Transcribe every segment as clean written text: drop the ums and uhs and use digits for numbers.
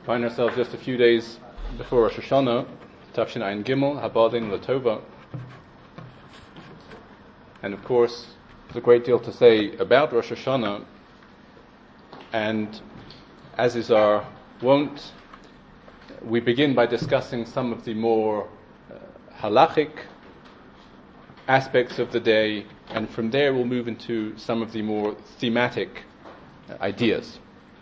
Find ourselves just a few days before Rosh Hashanah, Tafshin Ayin Gimel, Habadin Latova. And of course, there's a great deal to say about Rosh Hashanah, and as is our wont, we begin by discussing some of the more halachic aspects of the day, and from there we'll move into some of the more thematic ideas.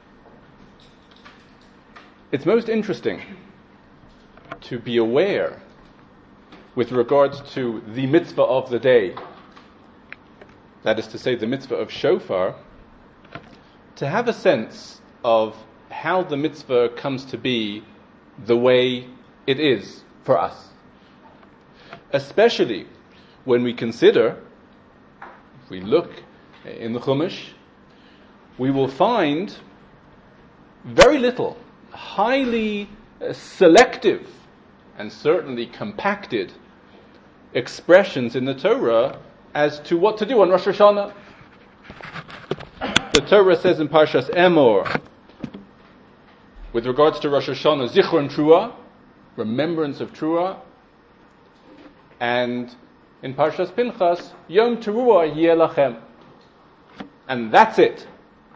It's most interesting to be aware, with regards to the mitzvah of the day, that is to say the mitzvah of shofar, to have a sense of how the mitzvah comes to be the way it is for us. Especially when we consider, if we look in the Chumash, we will find very little, highly selective and certainly compacted expressions in the Torah as to what to do on Rosh Hashanah. The Torah says in Parshas Emor, with regards to Rosh Hashanah, Zichron Trua, remembrance of Trua, and in Parshas Pinchas, Yom Teruah Yeh Lachem. And that's it.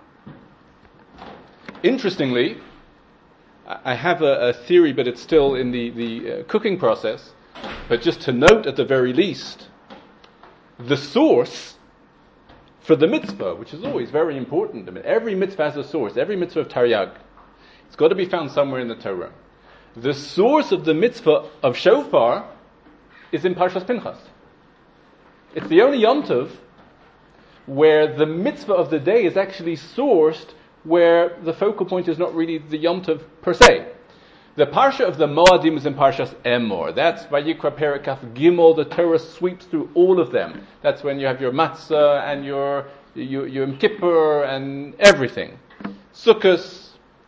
Interestingly, I have a theory, but it's still in the cooking process. But just to note at the very least, the source for the mitzvah, which is always very important. I mean, every mitzvah has a source. Every mitzvah of Taryag, it's got to be found somewhere in the Torah. The source of the mitzvah of shofar is in Parshas Pinchas. It's the only Yom Tov where the mitzvah of the day is actually sourced, where the focal point is not really the Yom Tov per se. The parsha of the Moadim is in Parshas Emor. That's Vayikra Perek Kaf Gimel. The Torah sweeps through all of them. That's when you have your matzah and your Yom Kippur and everything. Sukkos.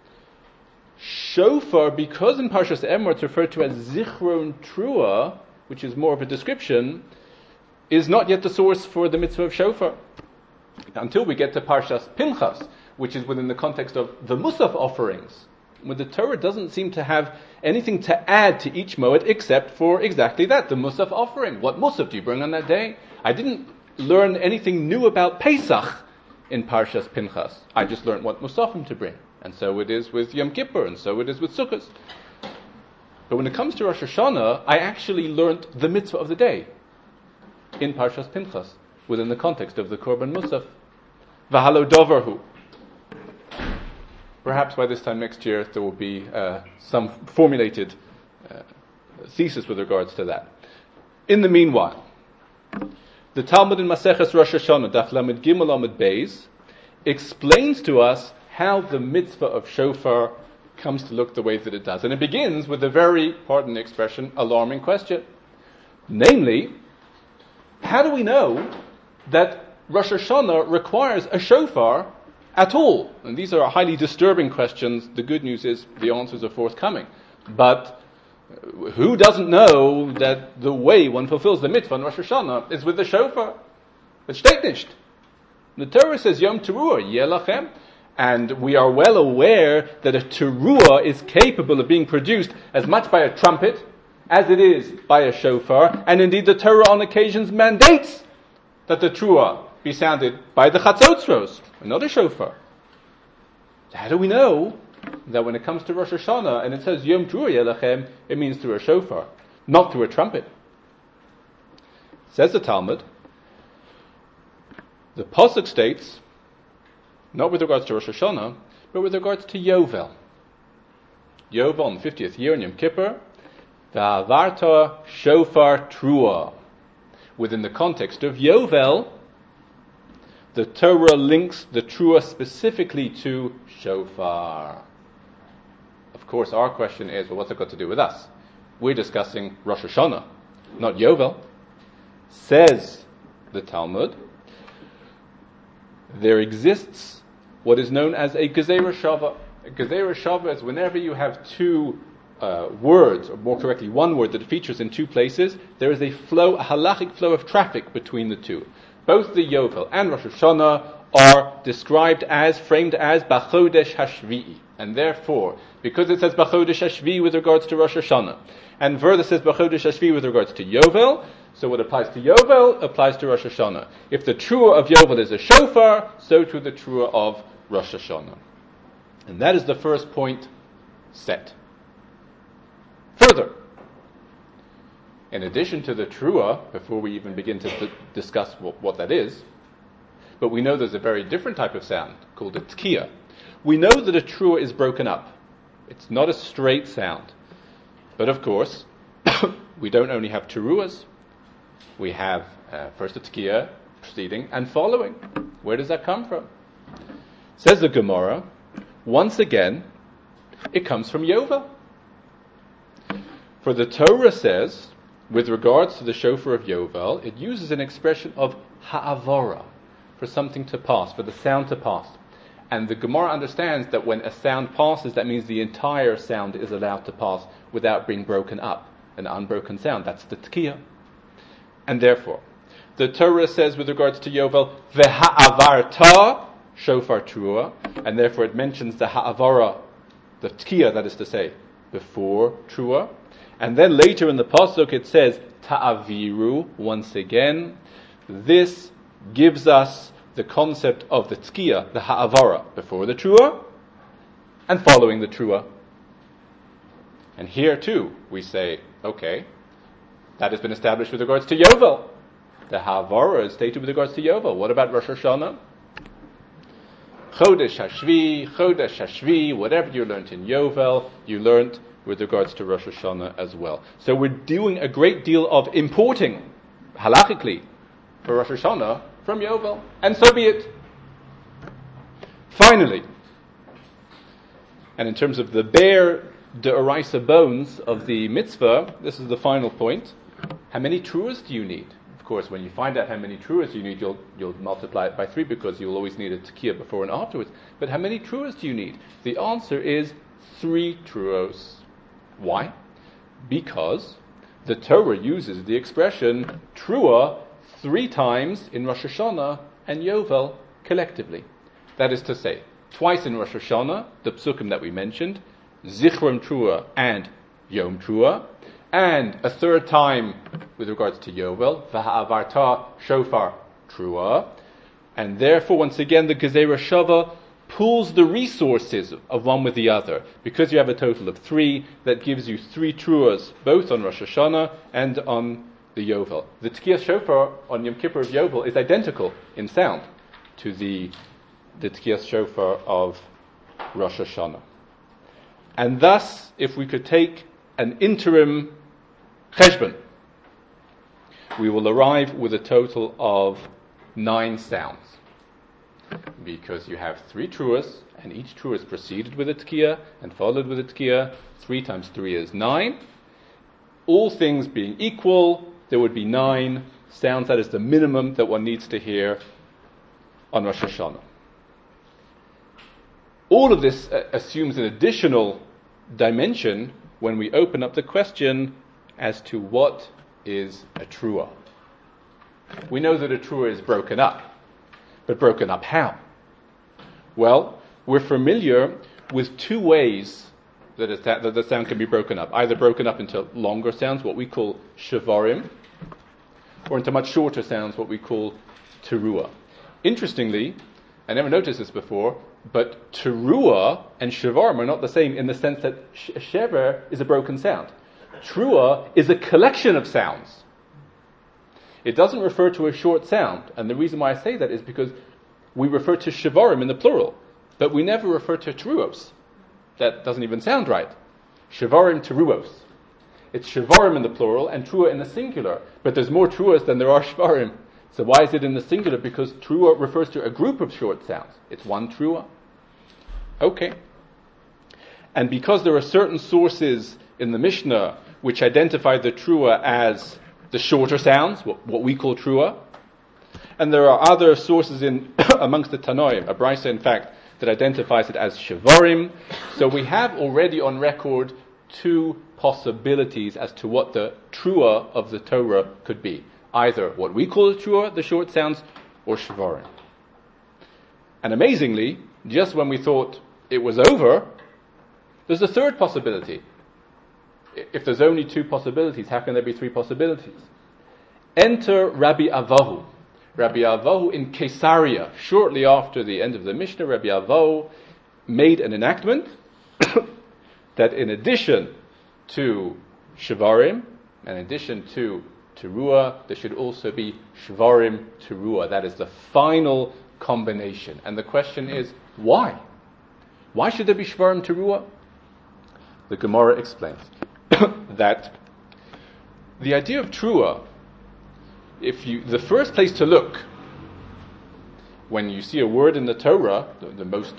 Shofar, because in Parshas Emor it's referred to as Zichron Trua, which is more of a description, is not yet the source for the mitzvah of shofar. Until we get to Parshas Pinchas, which is within the context of the Musaf offerings, where the Torah doesn't seem to have anything to add to each moed except for exactly that, the Musaf offering. What Musaf do you bring on that day? I didn't learn anything new about Pesach in Parshas Pinchas. I just learned what Musafim to bring. And so it is with Yom Kippur, and so it is with Sukkot. But when it comes to Rosh Hashanah, I actually learned the mitzvah of the day in Parshas Pinchas, within the context of the Korban Musaf. V'halo dovarhu. Perhaps by this time next year there will be some formulated thesis with regards to that. In the meanwhile, the Talmud in Maseches Rosh Hashanah, Daf Lamed Gimel Amud Beis, explains to us how the mitzvah of shofar comes to look the way that it does. And it begins with a very, pardon the expression, alarming question. Namely, how do we know that Rosh Hashanah requires a shofar at all? And these are highly disturbing questions. The good news is the answers are forthcoming. But who doesn't know that the way one fulfills the mitzvah on Rosh Hashanah is with the shofar? It steht nicht. The Torah says Yom Teruah Yeh Lachem, and we are well aware that a teruah is capable of being produced as much by a trumpet as it is by a shofar, and indeed the Torah on occasions mandates that the teruah be sounded by the chatzotzros, not a shofar. How do we know that when it comes to Rosh Hashanah and it says Yom Teruah Yeh Lachem, it means through a shofar, not through a trumpet? Says the Talmud, the Pasuk states, not with regards to Rosh Hashanah, but with regards to Yovel. Yovel on the 50th year in Yom Kippur, V'avarta shofar trua. Within the context of Yovel, the Torah links the trua specifically to shofar. Of course, our question is, well, what's it got to do with us? We're discussing Rosh Hashanah, not Yovel. Says the Talmud, there exists what is known as a Gezerah Shava. A Gezerah Shava is whenever you have two words, or more correctly, one word that features in two places, there is a halachic flow of traffic between the two. Both the Yovel and Rosh Hashanah are described as, framed as, B'chodesh Hashvi'i. And therefore, because it says B'chodesh Hashvi'i with regards to Rosh Hashanah, and further says B'chodesh Hashvi'i with regards to Yovel, so what applies to Yovel applies to Rosh Hashanah. If the Truah of Yovel is a shofar, so too the Truah of Rosh Hashanah. And that is the first point set. Further, in addition to the Truah, before we even begin to discuss what that is, but we know there's a very different type of sound called a Tkiya. We know that a Truah is broken up. It's not a straight sound. But of course, we don't only have Teruahs. We have first a Tkiya preceding and following. Where does that come from? Says the Gemara, once again, it comes from Yovel. For the Torah says, with regards to the shofar of Yovel, it uses an expression of ha'avara, for something to pass, for the sound to pass. And the Gemara understands that when a sound passes, that means the entire sound is allowed to pass without being broken up. An unbroken sound, that's the Tkiya. And therefore, the Torah says with regards to Yovel, V'ha'avarta, shofar Truah, and therefore it mentions the ha'avara, the Tkiya, that is to say, before Truah. And then later in the Pasuk it says, Ta'aviru, once again. This gives us the concept of the Tkiya, the ha'avara, before the Truah, and following the Truah. And here too, we say, okay, that has been established with regards to Yovel. The ha'avara is stated with regards to Yovel. What about Rosh Hashanah? Chodesh Hashvi, whatever you learnt in Yovel, you learnt with regards to Rosh Hashanah as well. So we're doing a great deal of importing, halachically, for Rosh Hashanah from Yovel, and so be it. Finally, and in terms of the bare de'oraisa bones of the mitzvah, this is the final point. How many truahs do you need? Of course, when you find out how many truahs you need, you'll multiply it by 3 because you'll always need a tekiah before and afterwards. But how many truahs do you need? The answer is 3 truahs. Why? Because the Torah uses the expression truah 3 times in Rosh Hashanah and Yovel collectively. That is to say, twice in Rosh Hashanah, the psukim that we mentioned, Zichron Truah and Yom Truah, and a 3rd time with regards to Yovel, V'ha'avarta Shofar Truah, and therefore once again the Gezerah Shava pools the resources of one with the other. Because you have a total of 3, that gives you 3 truahs, both on Rosh Hashanah and on the Yovel. The Tkiyah Shofar on Yom Kippur of Yovel is identical in sound to the Tkiyah Shofar of Rosh Hashanah. And thus, if we could take an interim cheshbon, we will arrive with a total of 9 sounds. Because you have 3 truahs, and each truah is preceded with a tkiyah and followed with a tkiyah. 3 times 3 is 9. All things being equal, there would be 9 sounds. That is the minimum that one needs to hear on Rosh Hashanah. All of this assumes an additional dimension when we open up the question as to what is a truah. We know that a truah is broken up. But broken up how? Well, we're familiar with 2 ways that the sound can be broken up. Either broken up into longer sounds, what we call shavarim, or into much shorter sounds, what we call teruah. Interestingly, I never noticed this before, but teruah and shavarim are not the same in the sense that shever is a broken sound. Truah is a collection of sounds. It doesn't refer to a short sound, and the reason why I say that is because we refer to shavarim in the plural, but we never refer to teruos. That doesn't even sound right. Shavarim teruos. It's shavarim in the plural and truah in the singular, but there's more truas than there are shavarim. So why is it in the singular? Because truah refers to a group of short sounds. It's one truah. Okay. And because there are certain sources in the Mishnah which identify the truah as the shorter sounds, what we call truah. And there are other sources in amongst the Tanoim, a brisa in fact, that identifies it as shavarim. So we have already on record 2 possibilities as to what the truah of the Torah could be. Either what we call the truah, the short sounds, or shavarim. And amazingly, just when we thought it was over, there's a third possibility. If there's only two possibilities, how can there be three possibilities? Enter Rabbi Avahu. Rabbi Avahu in Caesarea, shortly after the end of the Mishnah, Rabbi Avahu made an enactment that in addition to Shvarim, in addition to Teruah, there should also be Shvarim Teruah. That is the final combination. And the question is, why? Why should there be Shvarim Teruah? The Gemara explains that the idea of Teruah, the first place to look when you see a word in the Torah, the most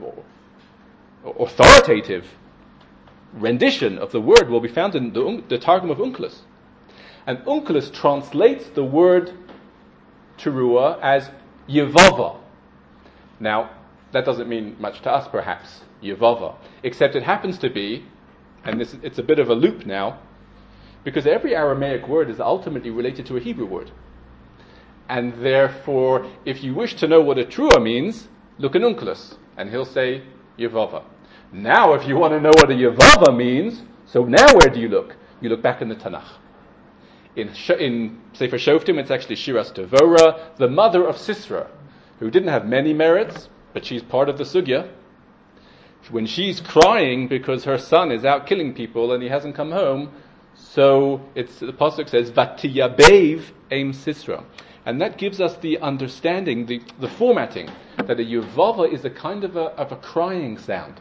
authoritative rendition of the word will be found in the Targum of Onkelos. And Onkelos translates the word Teruah as Yevava. Now, that doesn't mean much to us, perhaps, Yevava, except it happens to be, and it's a bit of a loop now, because every Aramaic word is ultimately related to a Hebrew word. And therefore, if you wish to know what a Teruah means, look in Onkelos, and he'll say Yevava. Now, if you want to know what a Yevava means, so now where do you look? You look back in the Tanakh. In Sefer Shoftim, it's actually Shiras Devora, the mother of Sisera, who didn't have many merits, but she's part of the Sugya. When she's crying because her son is out killing people and he hasn't come home, so the pasuk says, "Vatiyabev Eim Sisera," and that gives us the understanding, the formatting, that a Yevava is a kind of a crying sound.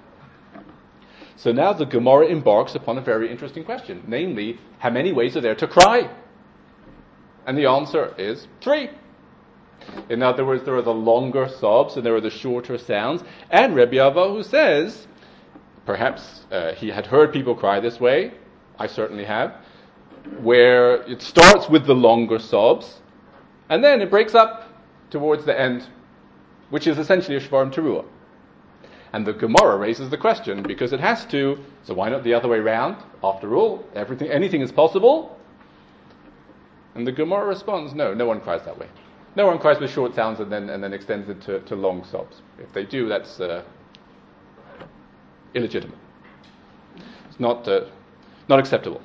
So now the Gemara embarks upon a very interesting question, namely, how many ways are there to cry? And the answer is 3. In other words, there are the longer sobs and there are the shorter sounds. And Rabbi Avahu says, perhaps he had heard people cry this way, I certainly have, where it starts with the longer sobs, and then it breaks up towards the end, which is essentially a Shvarim Teruah. And the Gemara raises the question, because it has to, so why not the other way around? After all, anything is possible. And the Gemara responds, no one cries that way. No one cries with short sounds and then extends it to long sobs. If they do, that's illegitimate. It's not acceptable.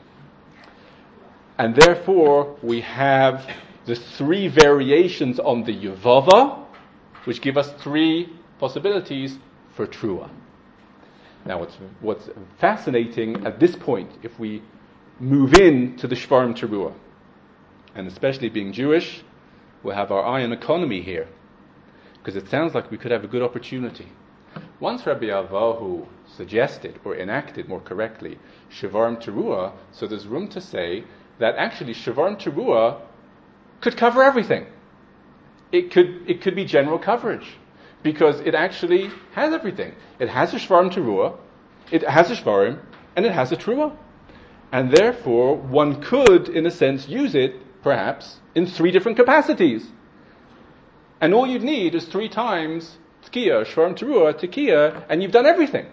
And therefore, we have the 3 variations on the Yevava, which give us 3 possibilities for Teruah. Now, what's fascinating at this point, if we move in to the Shvarim Teruah, and especially being Jewish, we'll have our eye on economy here, because it sounds like we could have a good opportunity. Once Rabbi Avahu suggested, or enacted more correctly, Shvarim Teruah, so there's room to say that actually Shvarim Teruah could cover everything. It could be general coverage, because it actually has everything. It has a Shvarim Teruah, it has a Shvarim, and it has a Teruah. And therefore, one could, in a sense, use it, perhaps, in 3 different capacities. And all you'd need is 3 times Tkiya, Shvarim Teruah, Tkiya, and you've done everything.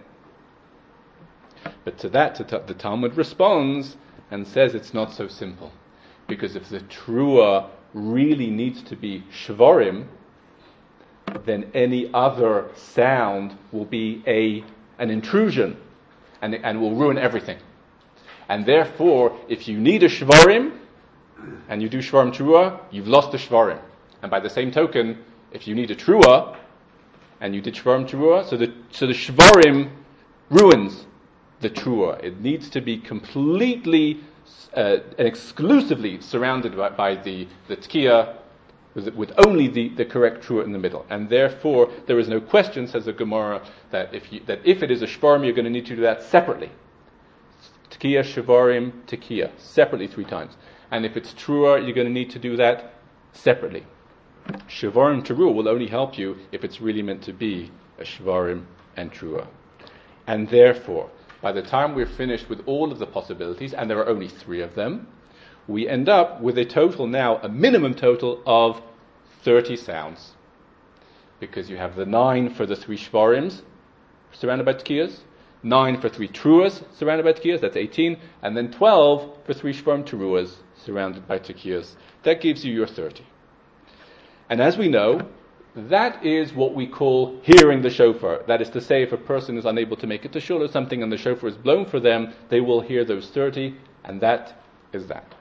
But to that, the Talmud responds and says it's not so simple. Because if the Teruah really needs to be Shvarim, then any other sound will be an intrusion and will ruin everything. And therefore, if you need a Shvarim, and you do Shvarim Teruah, you've lost the Shvarim. And by the same token, if you need a Teruah, and you did Shvarim Teruah, so the Shvarim ruins the Teruah. It needs to be completely and exclusively surrounded by the Tkiya, with only the correct Teruah in the middle. And therefore, there is no question, says the Gemara, that if it is a Shvarim, you're going to need to do that separately. Tkiya, Shvarim, Tkiya, separately 3 times. And if it's Teruah, you're going to need to do that separately. Shvarim Teruah will only help you if it's really meant to be a Shvarim and Teruah. And therefore, by the time we're finished with all of the possibilities, and there are only 3 of them, we end up with a minimum total of 30 sounds. Because you have the 9 for the 3 Shvarims surrounded by Tkiyas, 9 for 3 Teruahs surrounded by Tkiyas, that's 18, and then 12 for 3 Shvarim Teruahs surrounded by Tkiyas. That gives you your 30. And as we know, that is what we call hearing the shofar. That is to say, if a person is unable to make it to shul or something and the shofar is blown for them, they will hear those 30, and that is that.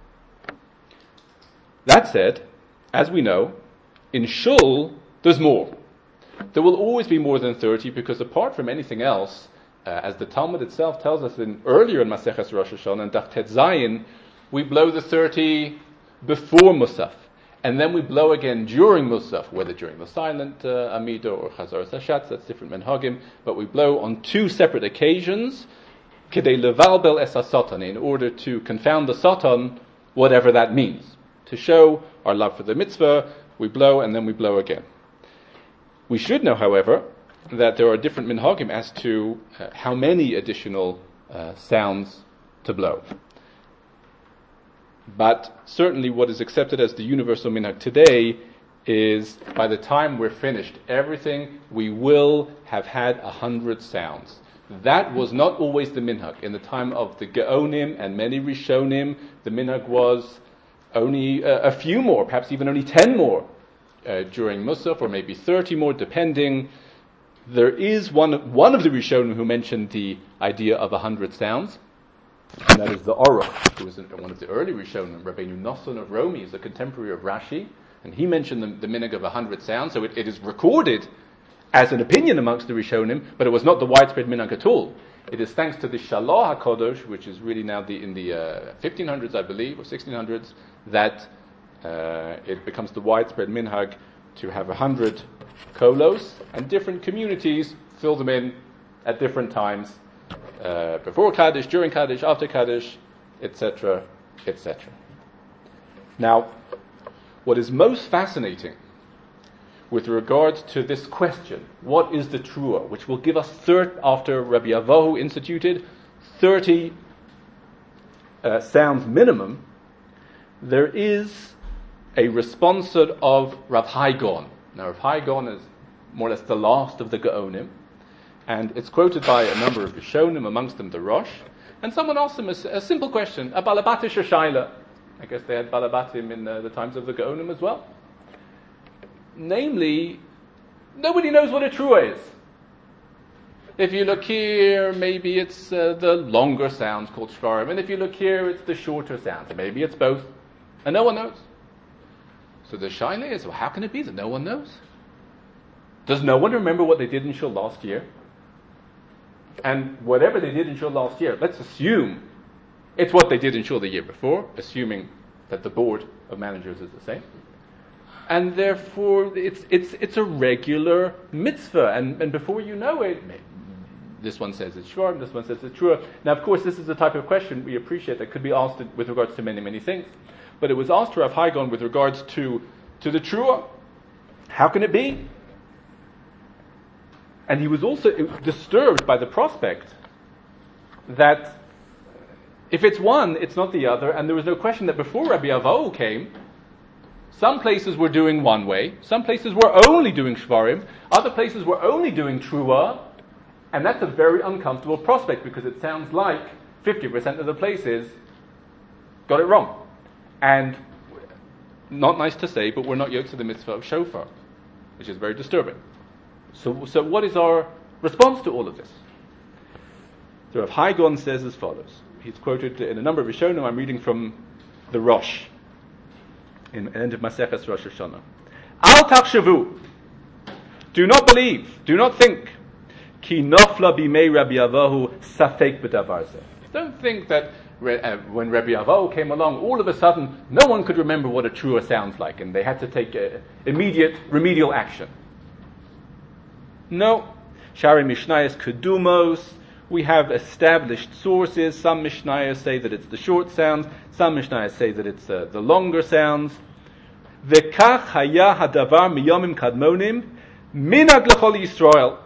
That said, as we know, in shul, there's more. There will always be more than 30, because apart from anything else, as the Talmud itself tells us earlier in Maseches Rosh Hashanah and Daf Tet Zayin, we blow the 30 before Musaf. And then we blow again during Musaf, whether during the silent Amida or Chazar Hashatz, that's different menhagim, but we blow on two separate occasions, Kedei levalbel es ha-satan, in order to confound the Satan, whatever that means. To show our love for the mitzvah, we blow and then we blow again. We should know, however, that there are different minhagim as to how many additional sounds to blow. But certainly what is accepted as the universal minhag today is by the time we're finished everything, we will have had 100 sounds. That was not always the minhag. In the time of the Geonim and many Rishonim, the minhag was only a few more, perhaps even only 10 more during Musaf, or maybe 30 more, depending. There is one of the Rishonim who mentioned the idea of 100 sounds, and that is the Aruch, who was one of the early Rishonim. Rabbeinu Nosson of Romi is a contemporary of Rashi, and he mentioned the minhag of 100 sounds, so it is recorded as an opinion amongst the Rishonim, but it was not the widespread minhag at all. It is thanks to the Shalah HaKadosh, which is really now in the 1500s, I believe, or 1600s, that it becomes the widespread minhag to have 100 kolos, and different communities fill them in at different times, before Kaddish, during Kaddish, after Kaddish, etc., etc. Now, what is most fascinating with regard to this question, what is the Trua, which will give us after Rabbi Avohu instituted 30 sounds minimum, there is a responsor of Rav Hai Gaon. Now, Rav Hai Gaon is more or less the last of the Gaonim, and it's quoted by a number of Rishonim, amongst them the Rosh, and someone asked him a simple question, a balabatish shaila. I guess they had balabatim in the times of the Gaonim as well. Namely, nobody knows what a trua is. If you look here, maybe it's the longer sounds called shvarim, and if you look here, it's the shorter sounds. Maybe it's both, and no one knows. So the shaila is, well, how can it be that no one knows? Does no one remember what they did in shul last year? And whatever they did in shul last year, let's assume it's what they did in shul the year before, assuming that the board of managers is the same. And therefore, it's a regular mitzvah. And before you know it, this one says it's shvar, this one says it's trua. Now, of course, this is the type of question we appreciate that could be asked with regards to many, many things. But it was asked to Rav Hai Gaon with regards to the trua. How can it be? And he was also disturbed by the prospect that if it's one, it's not the other. And there was no question that before Rabbi Avohu came, some places were doing one way, some places were only doing shvarim, other places were only doing trua, and that's a very uncomfortable prospect because it sounds like 50% of the places got it wrong. And not nice to say, but we're not yoked to the mitzvah of shofar, which is very disturbing. So what is our response to all of this? So Rav Hai Gaon says as follows. He's quoted in a number of Rishonim. I'm reading from the Rosh, in the end of Maseches Rosh Hashanah. Al tachshavu, do not believe, do not think, ki nofla bimei Rabbi Avohu safek b'davar zeh. Don't think that when Rabbi Avohu came along, all of a sudden, no one could remember what a trua sounds like, and they had to take immediate remedial action. No. Shari Mishnayos Kedumos, we have established sources. Some Mishnayos say that it's the short sounds, some Mishnayos say that it's the longer sounds. V'kach haya hadavar miyomim kadmonim minag l'chol Yisrael.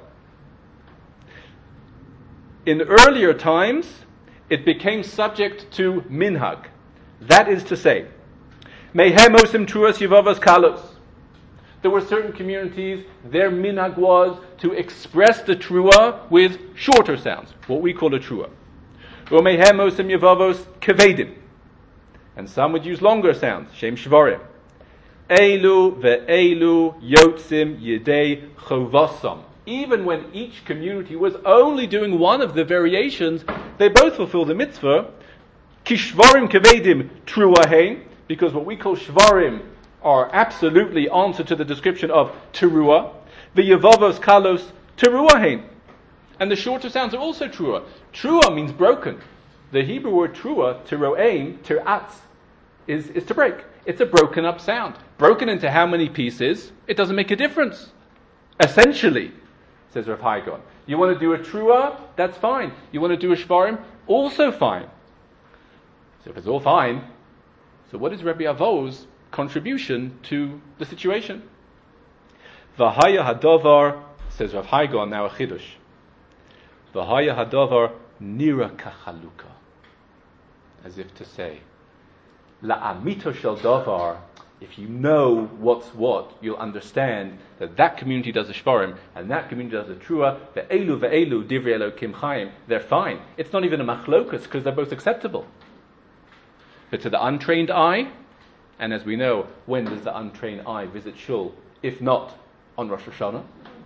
In earlier times, it became subject to minhag. That is to say, mehem osim truas yivavas kalos. There were certain communities, their minhag was to express the trua with shorter sounds, what we call a trua. Umehem osim yivavos kevedim. And some would use longer sounds, shem shvarim. Elu ve'elu yotzim yidei chovasam. Even when each community was only doing one of the variations, they both fulfill the mitzvah. Kishvarim kevedim truahein, because what we call shvarim are absolutely answer to the description of teruah. V'yevavos kalos teruahein. And the shorter sounds are also trua. Trua means broken. The Hebrew word trua, teroaim, tiratz, is to break. It's a broken up sound. Broken into how many pieces? It doesn't make a difference. Essentially, says Rav Hai Gaon. You want to do a trua? That's fine. You want to do a shvarim? Also fine. So if it's all fine, so what is Rabbi Avo's contribution to the situation? V'haya hadavar, says Rav Hai Gaon, now a chidush. V'haya hadavar nira kachaluka. As if to say, la'amito shel davar, if you know what's what, you'll understand that community does a shvarim and that community does a trua. Ve'elu divrei Elokim chaim. They're fine. It's not even a machlokus because they're both acceptable. But to the untrained eye, and as we know, when does the untrained eye visit shul? If not on Rosh Hashanah.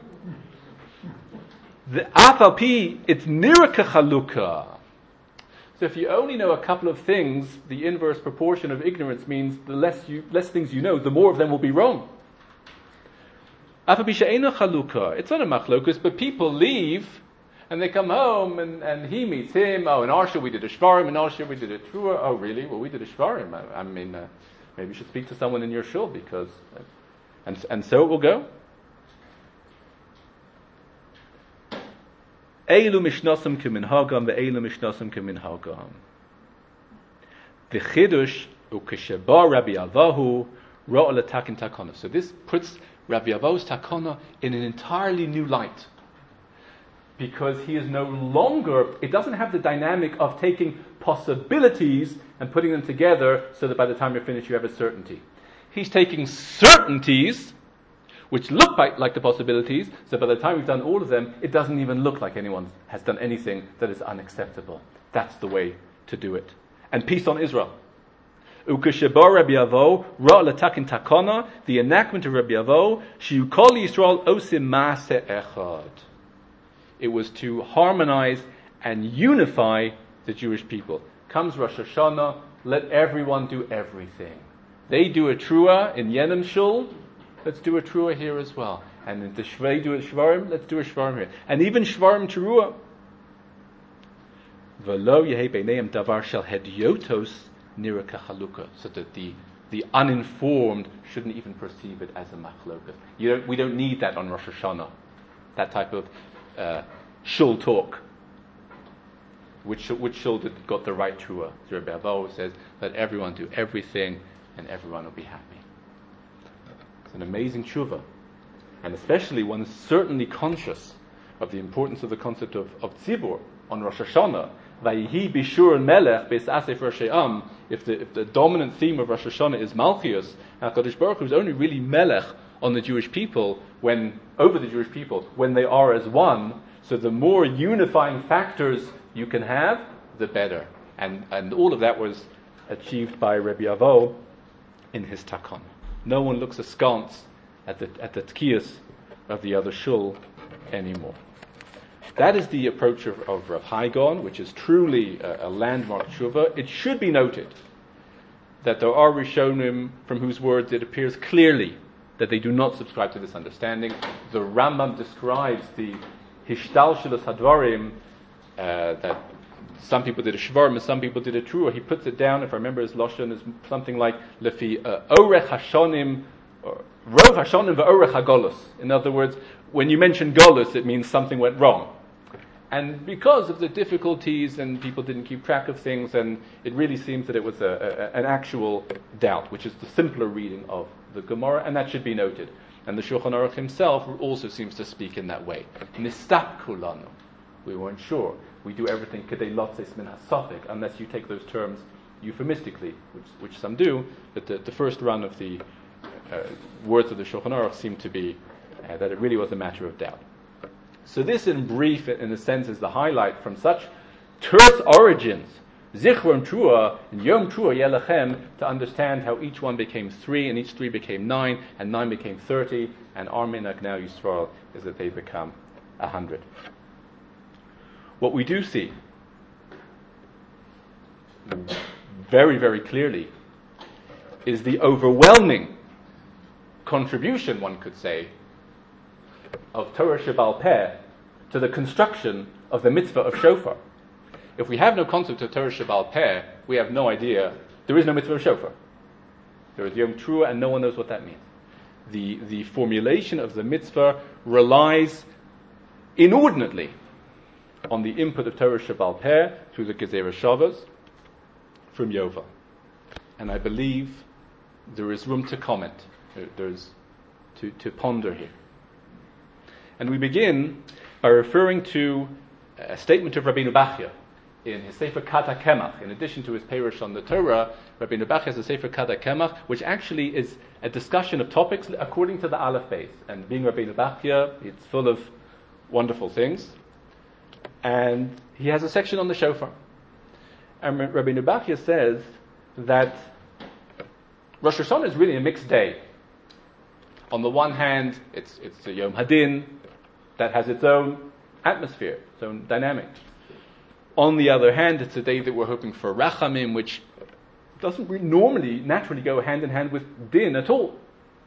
The afalpi, it's niraka chaluka. So if you only know a couple of things, the inverse proportion of ignorance means the less things you know, the more of them will be wrong. Afalpi she'ena chaluka. It's not a machlokus, but people leave and they come home and he meets him. Oh, in our shul we did a shvarim, in our shul we did a trua. Oh, really? Well, we did a shvarim. I mean, maybe you should speak to someone in your shul because, and so it will go. Eilu mishnasam keminhagam ve'eilu mishnasam keminhagam. The chidush ukesheba Rabbi Avahu ra'al takin takana. So this puts Rabbi Avahu's takana in an entirely new light, because he is no longer. It doesn't have the dynamic of taking possibilities and putting them together so that by the time you're finished you have a certainty. He's taking certainties which look like the possibilities, so by the time we've done all of them, it doesn't even look like anyone has done anything that is unacceptable. That's the way to do it. And peace on Israel. Ukesheba Rabbi Avo, ra latakin takana, the enactment of Rabbi Avo, shiukol Yisrael osim maaseh echad. It was to harmonize and unify the Jewish people. Comes Rosh Hashanah, let everyone do everything. They do a trua in Yenim Shul, let's do a trua here as well. And in the Shvei do a shvarim, let's do a shvarim here. And even shvarim trua. V'lo yehi beineim davar shel hediotos nira kachaluka. So that the uninformed shouldn't even perceive it as a machlokas. We don't need that on Rosh Hashanah. That type of shul talk. Which shul got the right trua? Rabbi Avo says, let everyone do everything and everyone will be happy. An amazing tshuva, and especially one is certainly conscious of the importance of the concept of tzibur on Rosh Hashanah. Vayihi bishur melech be'asef Roshe'am. If the dominant theme of Rosh Hashanah is Malchius, HaKadosh Baruch Hu is only really melech on the Jewish people over the Jewish people when they are as one. So the more unifying factors you can have, the better. And all of that was achieved by Rabbi Avo in his takana. No one looks askance at the tkiyas of the other shul anymore. That is the approach of Rav Hai Gaon, which is truly a landmark tshuva. It should be noted that there are Rishonim from whose words it appears clearly that they do not subscribe to this understanding. The Rambam describes the hishtalshelos hadvarim, that some people did a shvarim and some people did a trua. He puts it down, if I remember his lashon, is something like lefi orech hashonim, rov hashonim ve'orech hagolus. In other words, when you mention golus, it means something went wrong. And because of the difficulties and people didn't keep track of things, and it really seems that it was an actual doubt, which is the simpler reading of the Gemara, and that should be noted. And the Shulchan Aruch himself also seems to speak in that way. Nistap kulanu. We weren't sure. We do everything kedei lotzes min hasafik, unless you take those terms euphemistically, which some do. But the first run of the words of the Shulchan Aruch seem to be that it really was a matter of doubt. So this, in brief, in a sense, is the highlight from such terse origins Zichron Trua and Yom Trua Yelachem, to understand how each one became 3, and each 3 became 9, and 9 became 30, and our minhag now, Yisrael, is that they become 100. What we do see very, very clearly is the overwhelming contribution, one could say, of Torah Sheba'al Peh to the construction of the mitzvah of shofar. If we have no concept of Torah Sheba'al Peh, we have no idea. There is no mitzvah of shofar. There is Yom Trua, and no one knows what that means. The formulation of the mitzvah relies inordinately on the input of Torah Sheba'al Peh through the Gezerah Shavos from Yovel. And I believe there is room to comment. There's to ponder here. And we begin by referring to a statement of Rabbeinu Bachya in his Sefer Kad HaKemach. In addition to his Perush on the Torah, Rabbeinu Bachya has a Sefer Kad HaKemach, which actually is a discussion of topics according to the Aleph Beis. And being Rabbeinu Bachya, it's full of wonderful things. And he has a section on the shofar. And Rabbeinu Bachya says that Rosh Hashanah is really a mixed day. On the one hand, it's a Yom Hadin that has its own atmosphere, its own dynamic. On the other hand, it's a day that we're hoping for Rachamim, which doesn't normally, naturally go hand in hand with Din at all.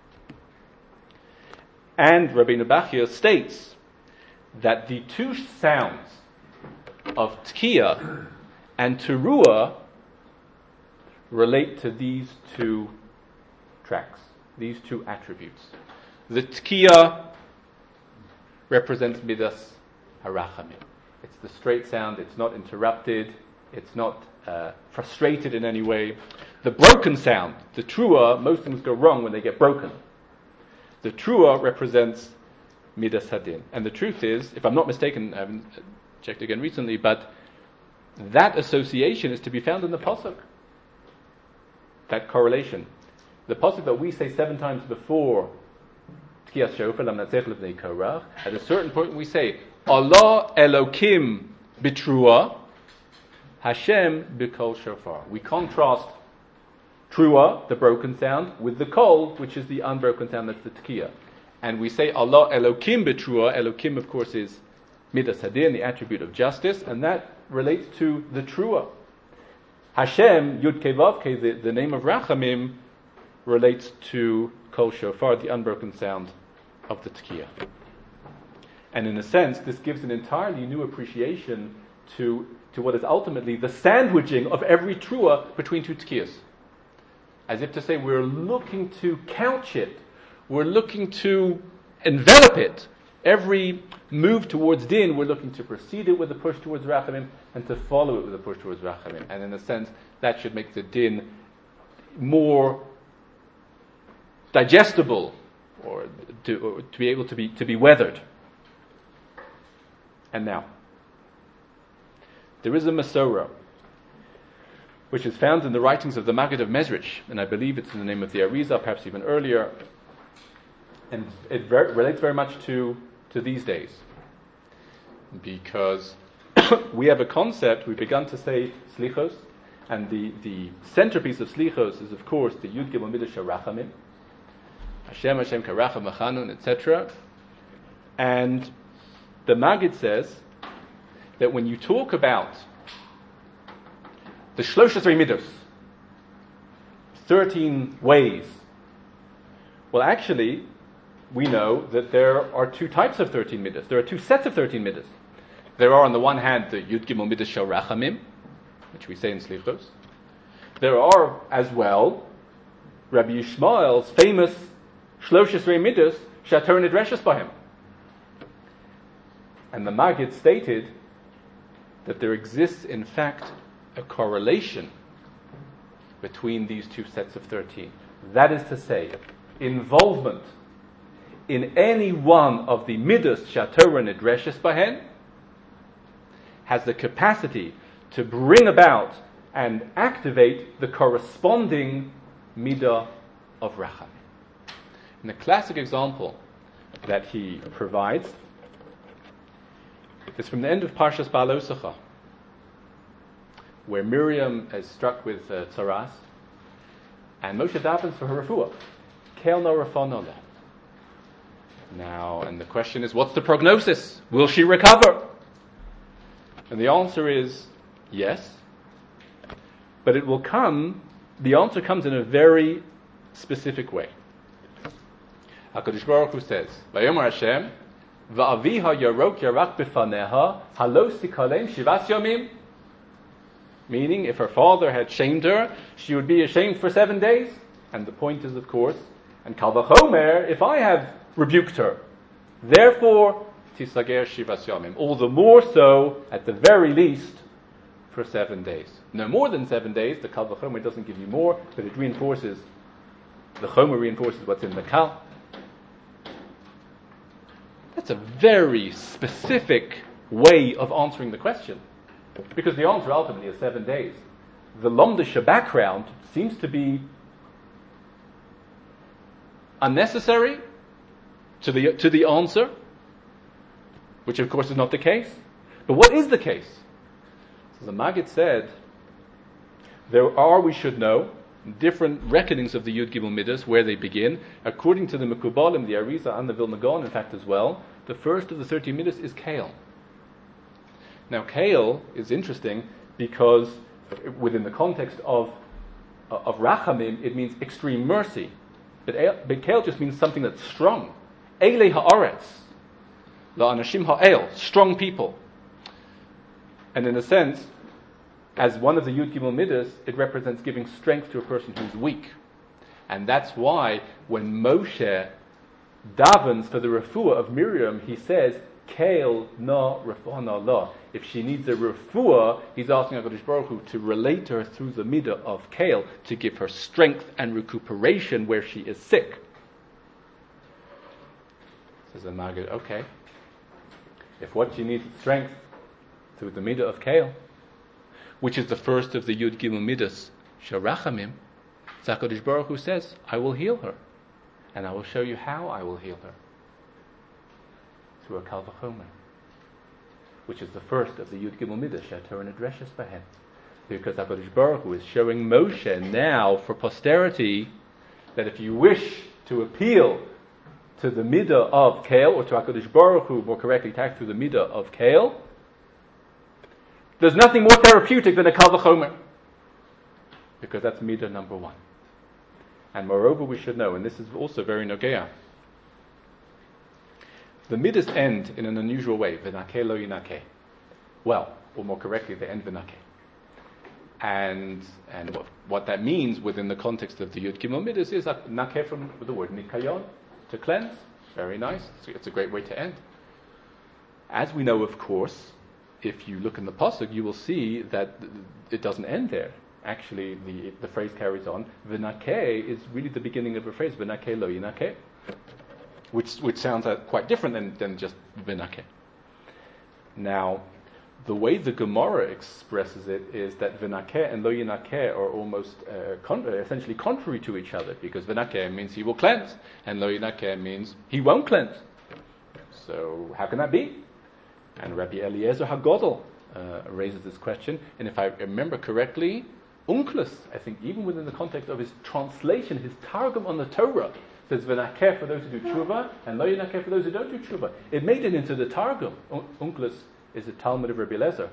And Rabbeinu Bachya states that the two sounds of Tkiya and Teruah relate to these two tracks, these two attributes. The Tkiya represents Midas Harachamim. It's the straight sound, it's not interrupted, it's not frustrated in any way. The broken sound, the Teruah, most things go wrong when they get broken. The Teruah represents Midas Hadin. And the truth is, if I'm not mistaken, I haven't checked again recently, but that association is to be found in the Pasuk. That correlation. The Pasuk that we say 7 times before Tkiyas Shofar, Lam Natzech Levnei Korach, at a certain point we say, Allah Elokim B'Trua, Hashem B'Kol Shofar. We contrast Trua, the broken sound, with the Kol, which is the unbroken sound, that's the Tkiyah. And we say Allah Elokim B'Trua. Elokim, of course, is Midas Hadin, the attribute of justice, and that relates to the Trua. Hashem, Yud Kei Vav Kei, the name of Rachamim, relates to Kol Shofar, the unbroken sound of the Tkiyah. And in a sense, this gives an entirely new appreciation to what is ultimately the sandwiching of every Trua between two Tkiyas. As if to say, we're looking to couch it, we're looking to envelop it. Every move towards Din, we're looking to precede it with a push towards Rachamim and to follow it with a push towards Rachamim. And in a sense, that should make the Din more digestible, or to be able to be weathered. And now, there is a Masorah which is found in the writings of the Maggid of Mezrich, and I believe it's in the name of the Arizal, perhaps even earlier, and it relates very much to these days, because we have a concept. We've begun to say Slichos, and the centerpiece of Slichos is, of course, the Yud Gimel Midas Rachamim, Hashem Hashem Karacham Machanun, etc. And the Maggid says that when you talk about the Shlosh Esrei Midos, 13 ways, well, actually, we know that there are 2 types of 13 midas. There are 2 sets of 13 midas. There are, on the one hand, the Yud Gimel Midas Shel Rachamim, which we say in Slichos. There are, as well, Rabbi Yishmael's famous Shlosh Esrei Midas Shator Nidreshes Bahem. And the Maggid stated that there exists, in fact, a correlation between these 2 sets of 13. That is to say, involvement in any one of the midas Shator Nidreshes Bahen has the capacity to bring about and activate the corresponding midah of Rachamim. And the classic example that he provides is from the end of Parshas Ba'aloscha. where Miriam is struck with tzaras, and Moshe davens for her refuah. Kel no rafano le. Now, and the question is, what's the prognosis? Will she recover? And the answer is yes. But it will come, the answer comes in a very specific way. HaKadosh Baruch Hu says, Vayomer Hashem, Va'aviha yarok yarak bifaneha, halo sikalem shivas yomim. Meaning, if her father had shamed her, she would be ashamed for 7 days. And the point is, of course, and Kal Vachomer, if I have rebuked her, therefore, tisager shivas yomim. All the more so, at the very least, for 7 days. No more than 7 days. The Kal Vachomer doesn't give you more, but it reinforces, the Chomer reinforces what's in the Kal. That's a very specific way of answering the question. Because the answer ultimately is 7 days. The Lomdisha background seems to be unnecessary to the answer, which of course is not the case. But what is the case? So the Maggid said, there are, we should know, different reckonings of the Yud Gimel Midas, where they begin. According to the Mekubalim, the Arizal and the Vilna Gaon, in fact, as well, the first of the 13 Midas is Kale. Now, Kale is interesting because within the context of Rachamim, it means extreme mercy. But Kale just means something that's strong. Eile ha'aretz, la'anashim ha'el, strong people. And in a sense, as one of the Yud Gimel Midas, it represents giving strength to a person who's weak. And that's why when Moshe davens for the refuah of Miriam, he says, Kale na refana la. If she needs a refuah, he's asking HaKadosh Baruch Hu to relate to her through the midah of Kale, to give her strength and recuperation where she is sick. Says the Maggid, okay. If what she needs is strength through the midah of Kale, which is the first of the Yud Gimel Midas, Sharachamim, HaKadosh Baruch Hu says, I will heal her. And I will show you how I will heal her. Through a Kal Vachomer, which is the first of the Yud Gimel Midas, She'ator and Adreshes Bahem. Because HaKadosh Baruch Hu is showing Moshe now for posterity that if you wish to appeal to the midah of Kale, or to HaKadosh Baruch Hu, more correctly, tacked through the midah of Kale, there's nothing more therapeutic than a Kal Vachomer. Because that's midah number one. And moreover, we should know, and this is also very nogea, the midas end in an unusual way, v'nakeh lo yinakeh. Well, or more correctly, they end v'nakeh. And what that means within the context of the Yud Gimel Midas is nakeh from the word nikayon, to cleanse. Very nice. It's a great way to end. As we know, of course, if you look in the pasuk, you will see that it doesn't end there. Actually, the phrase carries on. V'nakeh is really the beginning of a phrase. V'nakeh lo yinakeh, which sounds quite different than just v'nakeh. Now, the way the Gemara expresses it is that v'nakeh and lo yinakeh are almost essentially contrary to each other, because v'nakeh means he will cleanse, and lo yinakeh means he won't cleanse. So how can that be? And Rabbi Eliezer HaGodel raises this question, and if I remember correctly, Onkelos, I think even within the context of his translation, his targum on the Torah, says v'nakeh for those who do tshuva, and lo yinakeh for those who don't do tshuva. It made it into the targum. Onkelos is a Talmud of Rabbi Eliezer.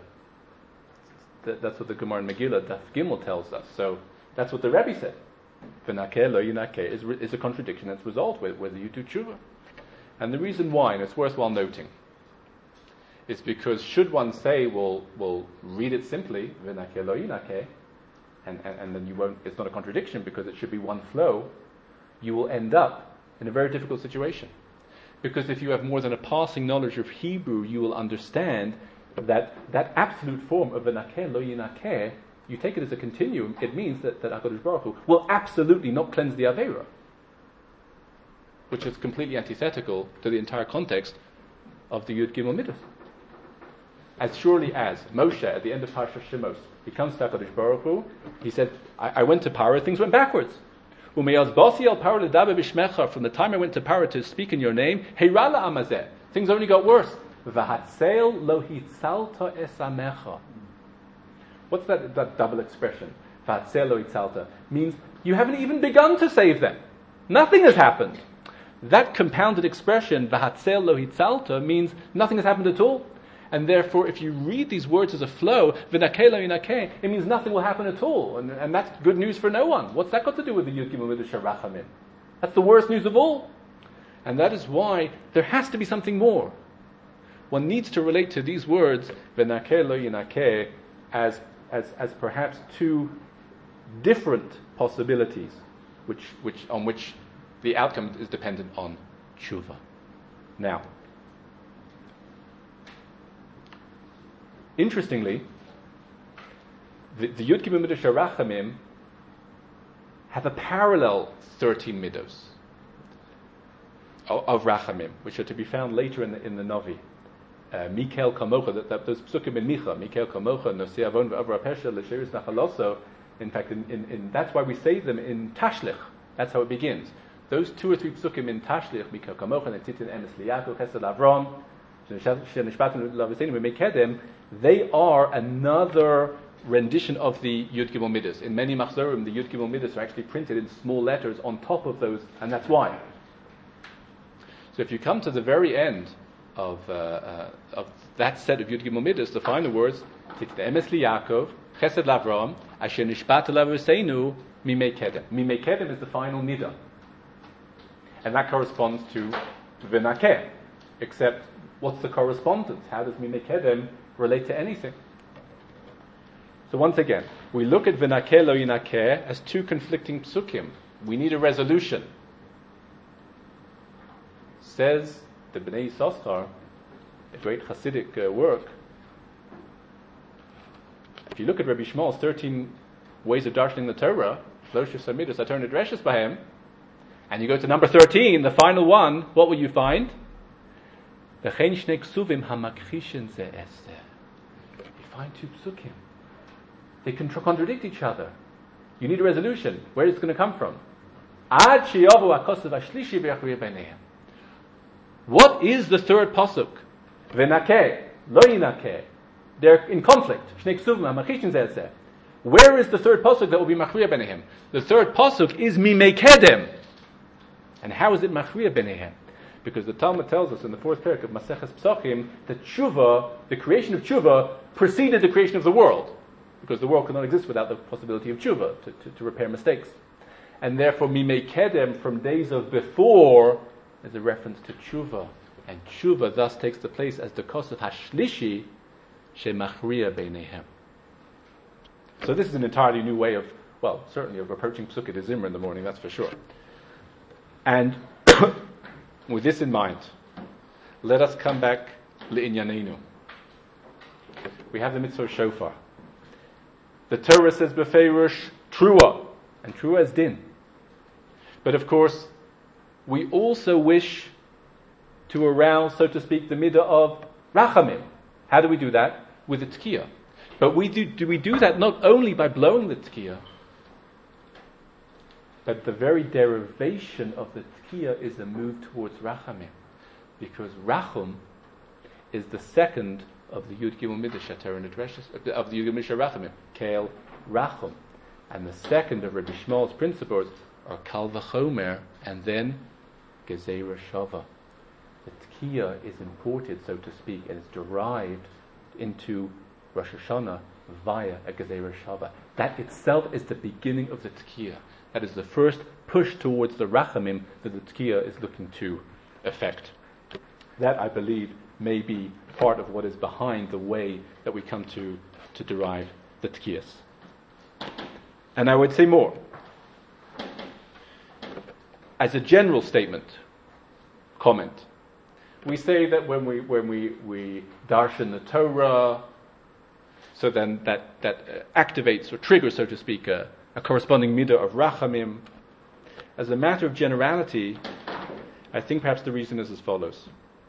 That's what the Gemara in Megillah, Daf Gimel, tells us. So that's what the Rebbe said. V'nakeh lo yinakeh is a contradiction that's resolved with whether you do tshuva. And the reason why, and it's worthwhile noting, is because should one say, well, read it simply, v'nakeh lo yinakeh, and then you won't, it's not a contradiction because it should be one flow, you will end up in a very difficult situation. Because if you have more than a passing knowledge of Hebrew, you will understand that absolute form of v'nakeh lo yinakeh, you take it as a continuum, it means that HaKadosh Baruch Hu will absolutely not cleanse the Aveira, which is completely antithetical to the entire context of the Yud Gimel Midas. As surely as Moshe, at the end of Parashat Shemos, he comes to HaKadosh Baruch Hu, he said, I went to Paro, things went backwards. From the time I went to Paro to speak in your name, heirala amazeh, things only got worse. What What's that double expression? V'hatzel lo hitzalta means you haven't even begun to save them. Nothing has happened. That compounded expression, v'hatzel lo hitzalta, means nothing has happened at all. And therefore, if you read these words as a flow, v'nakeh lo yinakeh, it means nothing will happen at all. And that's good news for no one. What's that got to do with the Yud Gimel Midrash Rachamim? That's the worst news of all. And that is why there has to be something more. One needs to relate to these words, v'nakeh lo yinakeh, as perhaps two different possibilities, on which the outcome is dependent on tshuva. Now, interestingly, the Yud Gimel Midrash Rachamim have a parallel 13 midos of Rachamim, which are to be found later in the Navi. Mikel Kamocha, those psukim in Micha, Mikel Kamocha, Nosei Avon v'Avra Pesha, L'Sheris Nachaloso. In fact, that's why we say them in Tashlich. That's how it begins. Those 2 or 3 psukim in Tashlich, Mikel Kamocha, Netitin Emes Liyaku, Chesed Avram, Shenishpatim Laviseinu, Mekedem, they are another rendition of the Yud Gimel Midas. In many Machzorim, the Yud Gimel Midas are actually printed in small letters on top of those, and that's why. So if you come to the very end of that set of Yud Gimel Midas, the final words, Titin Emes Liyaku, Chesed Lavram, Asher Nishpat Laviseinu, Mimei Kedem. Mimei Kedem is the final nida. And that corresponds to V'nakeh. Except, what's the correspondence? How does Mimei Kedem relate to anything? So once again, we look at V'nakeh lo yinakeh as 2 conflicting psukim. We need a resolution. Says the Bnei Yissaschar, a great Hasidic work, if you look at Rabbi Shmuel's 13 ways of darshaning the Torah, Shloshis Hamidus Aternit Reshes Bahem, and you go to number 13, the final one, what will you find? You find 2 psukim. They can contradict each other. You need a resolution. Where is it going to come from? What is the third pasuk? V'nakeh, lo yinakeh. They're in conflict. Where is the third pasuk that will be machriya benehem? The third pasuk is mimei kedem. And how is it machriya benehem? Because the Talmud tells us in the 4th parak of Maseches Psachim that tshuva, the creation of tshuva, preceded the creation of the world. Because the world could not exist without the possibility of tshuva, to repair mistakes. And therefore, mimei kedem, from days of before, is a reference to tshuva. And tshuva thus takes the place as the kosef hashlishi, shemachriya beinehem. So this is an entirely new way of, certainly of approaching Psukkah de Zimra in the morning, that's for sure. And with this in mind, let us come back le'inyanenu. We have the mitzvah shofar. The Torah says befeirush trua, and trua is din. But of course, we also wish to arouse, so to speak, the midah of rachamim. How do we do that? With the tkiyah. But we do that not only by blowing the tkiyah, but the very derivation of the tkiyah is a move towards rachamim. Because rachum is the second of the Yud Gimel Midrash of the Yud Gimel Midrash Rachamim, Keil Rachum. And the second of Rabbi Shmuel's principles are Kal V'chomer and then Gezerah Shava. The tkiyah is imported, so to speak, and is derived into Rosh Hashanah via a Gezerah Shava. That itself is the beginning of the tkiyah. That is the first push towards the rachamim that the tkiyah is looking to effect. That, I believe, may be part of what is behind the way that we come to derive the tkiyas. And I would say more. As a general comment, we say that when we darshan the Torah, so then that activates or triggers, so to speak, a corresponding midah of rachamim. As a matter of generality, I think perhaps the reason is as follows.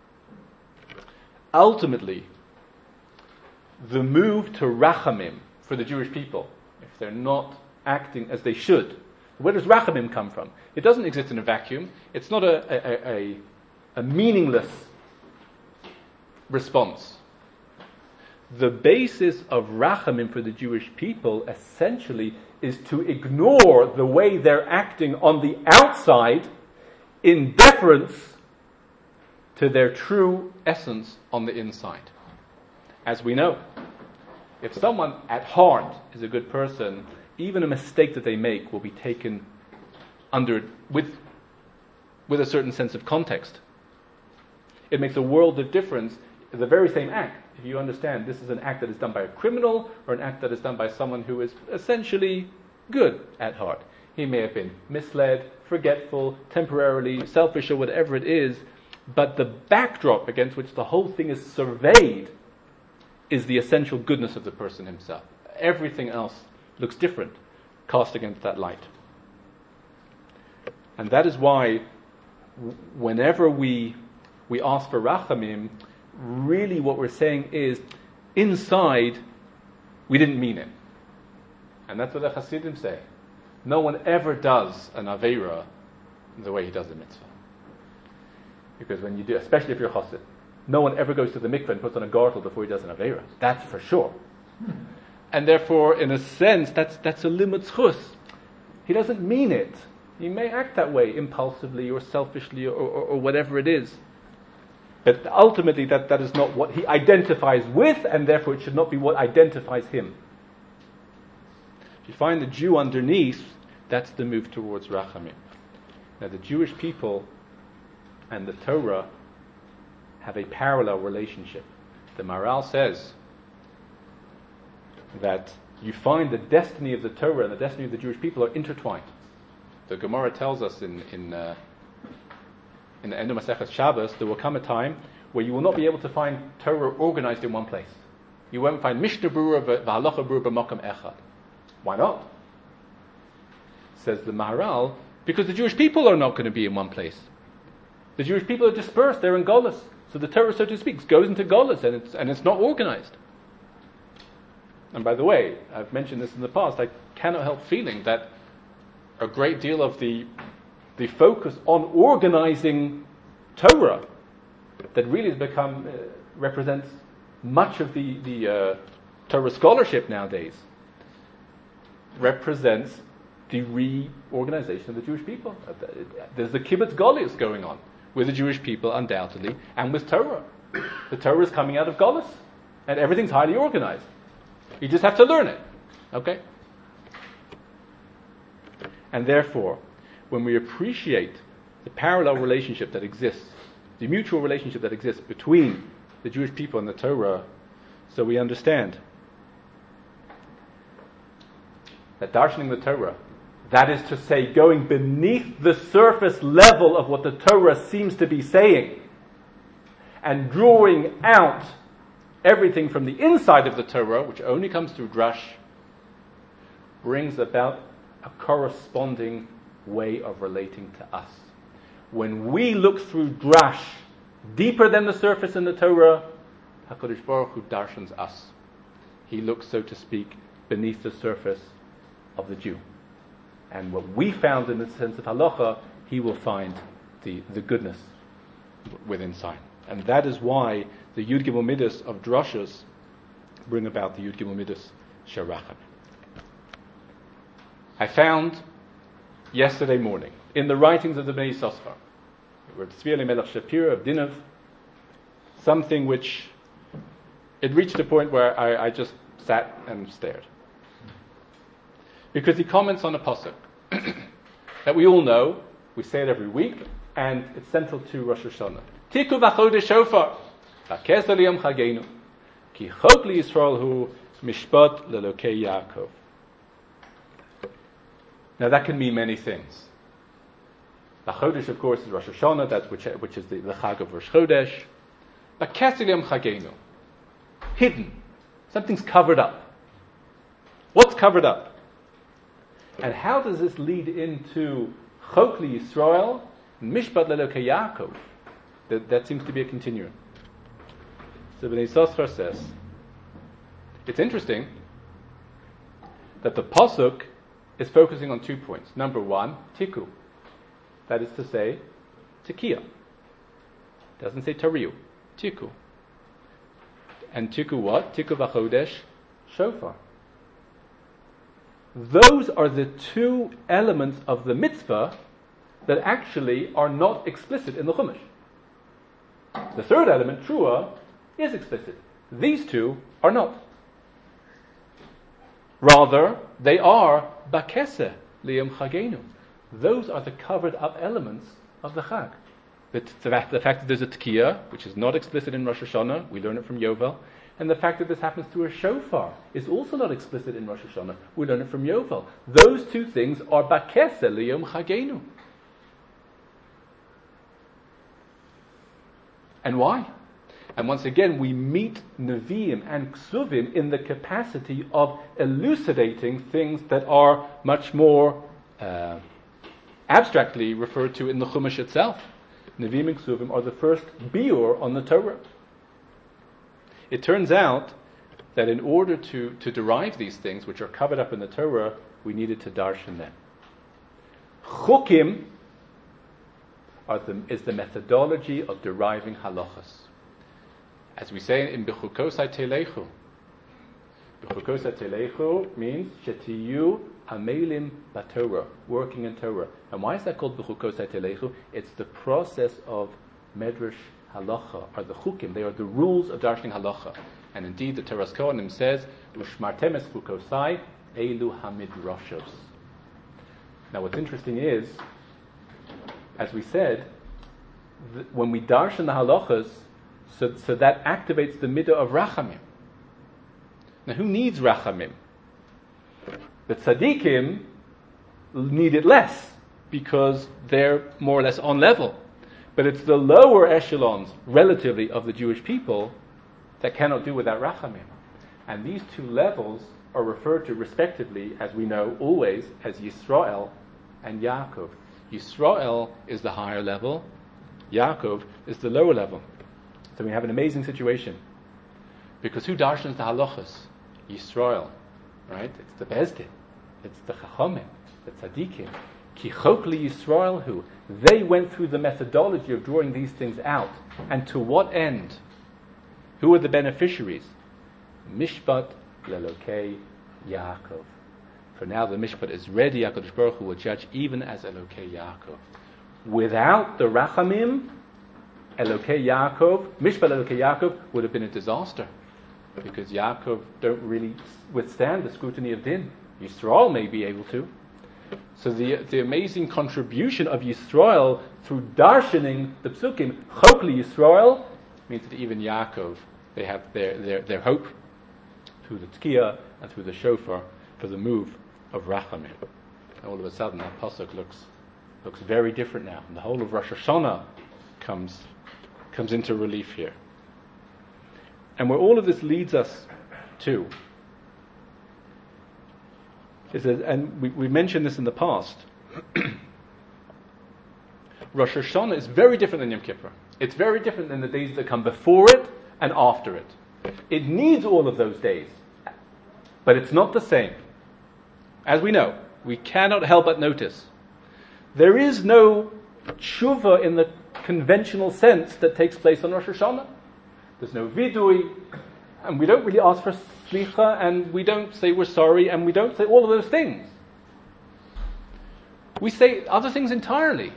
Ultimately, the move to rachamim for the Jewish people, if they're not acting as they should, where does rachamim come from? It doesn't exist in a vacuum. It's not a meaningless response. the basis of rachamim for the Jewish people essentially is to ignore the way they're acting on the outside in deference to their true essence on the inside. As we know, if someone at heart is a good person, even a mistake that they make will be taken under with a certain sense of context. It makes a world of difference. The very same act, if you understand this is an act that is done by a criminal or an act that is done by someone who is essentially good at heart. He may have been misled, forgetful, temporarily selfish, or whatever it is, but the backdrop against which the whole thing is surveyed is the essential goodness of the person himself. Everything else looks different, cast against that light. And that is why whenever we ask for rachamim, really what we're saying is, inside, we didn't mean it. And that's what the Hasidim say. No one ever does an Aveira the way he does the mitzvah. Because when you do, especially if you're Chassid, no one ever goes to the mikveh and puts on a gartel before he does an Aveira. That's for sure. And therefore, in a sense, that's a limud chus. He doesn't mean it. He may act that way, impulsively or selfishly or whatever it is. But ultimately, that is not what he identifies with, and therefore it should not be what identifies him. If you find the Jew underneath, that's the move towards rachamim. Now, the Jewish people and the Torah have a parallel relationship. The Maharal says that you find the destiny of the Torah and the destiny of the Jewish people are intertwined. The Gemara tells us in the end of Masechet Shabbos, there will come a time where you will not be able to find Torah organized in one place. You won't find Mishnah Berurah v'Halacha Berurah b'Makam Echad. Why not? Says the Maharal, because the Jewish people are not going to be in one place. The Jewish people are dispersed; they're in Golus. So the Torah, so to speak, goes into Golus, and it's not organized. And by the way, I've mentioned this in the past. I cannot help feeling that a great deal of the focus on organizing Torah that really has become represents much of the Torah scholarship nowadays represents the reorganization of the Jewish people. There's the kibbutz galus going on with the Jewish people, undoubtedly, and with Torah. The Torah is coming out of galus, and everything's highly organized. You just have to learn it. Okay? And therefore, when we appreciate the parallel relationship that exists, the mutual relationship that exists between the Jewish people and the Torah, so we understand that darshaning the Torah, that is to say, going beneath the surface level of what the Torah seems to be saying, and drawing out everything from the inside of the Torah, which only comes through drash, brings about a corresponding way of relating to us. When we look through drash deeper than the surface in the Torah, HaKadosh Baruch Hu darshans us. He looks, so to speak, beneath the surface of the Jew. And what we found in the sense of halacha, he will find the goodness within inside. And that is why the Yud Gimel Midas of drashas bring about the Yud Gimel Midas Sharachim. I found yesterday morning in the writings of the Bnei Yissaschar, Reb Tzvi Elimelech Shapira of Dinov, something which it reached a point where I just sat and stared. Because he comments on a pasuk that we all know, we say it every week, and it's central to Rosh Hashanah. Tiku v'chodesh shofar, v'kes aliyam chagenu, ki chok li Yisrael hu mishpat lelokei Yaakov. Now that can mean many things. The Chodesh, of course, is Rosh Hashanah, that's which is the Chag of Rosh Chodesh. V'kes aliyam chagenu, hidden, something's covered up. What's covered up? And how does this lead into Chok li Yisrael and Mishpat lelokei Yaakov? That seems to be a continuum. So Bnei Yissaschar says, it's interesting that the pasuk is focusing on 2 points. Number one, tiku. That is to say, tekiah. Doesn't say tariu. Tiku. and Tiku what? Tiku v'chodesh shofar. Those are the two elements of the mitzvah that actually are not explicit in the Chumash. The third element, Trua, is explicit. These two are not. Rather, they are Bakese Liyom Chagenu. Those are the covered up elements of the Chag. The fact that there's a Tekiah, which is not explicit in Rosh Hashanah, we learn it from Yovel, and the fact that this happens through a shofar is also not explicit in Rosh Hashanah, we learn it from Yovel. Those two things are Bakese Liyom Chagenu. And why? And once again, we meet Nevi'im and Ksuvim in the capacity of elucidating things that are much more abstractly referred to in the Chumash itself. Nevi'im and Ksuvim are the first biur on the Torah. It turns out that in order to derive these things, which are covered up in the Torah, we needed to darshan them. Chukim is the methodology of deriving halachas. As we say in B'chukosai Telechu. B'chukosai Telechu means Shetiyu Amelim Batorah, working in Torah. And why is that called B'chukosai Telechu? It's the process of Medrash Halacha, or the Chukim. They are the rules of darshaning Halacha. And indeed, the Teras Kohanim says, Ushmartem es Chukosai Elu Hamidrashos. Now what's interesting is, as we said, when we darshan the halachas, so that activates the midah of rachamim. Now, who needs rachamim? The tzaddikim need it less because they're more or less on level. But it's the lower echelons, relatively, of the Jewish people that cannot do without rachamim. And these two levels are referred to respectively, as we know always, as Yisrael and Yaakov. Yisrael is the higher level, Yaakov is the lower level. So we have an amazing situation. Because who darshans the halachas? Yisrael, right? It's the Bezdin, it's the Chachamim, the Tzadikim. Ki chokli Yisrael hu. They went through the methodology of drawing these things out. And to what end? Who are the beneficiaries? Mishpat lelokei Yaakov. For now the Mishpat is ready, HaKadosh Baruch Hu will judge even as Elokei Yaakov. Without the Rachamim, Elokei Yaakov, Mishpat Elokei Yaakov would have been a disaster. Because Yaakov don't really withstand the scrutiny of Din. Yisrael may be able to. So the amazing contribution of Yisrael through darshaning the Psukim, Chokli Yisrael, means that even Yaakov, they have their hope through the Tekiah and through the Shofar for the move of Rachamim. And all of a sudden that pasuk looks very different now. And the whole of Rosh Hashanah comes into relief here. And where all of this leads us to is that, and we mentioned this in the past, Rosh Hashanah is very different than Yom Kippur. It's very different than the days that come before it and after it. It needs all of those days, but it's not the same. As we know, we cannot help but notice, there is no tshuva in the conventional sense that takes place on Rosh Hashanah. There's no vidui, and we don't really ask for slicha, and we don't say we're sorry, and we don't say all of those things. We say other things entirely.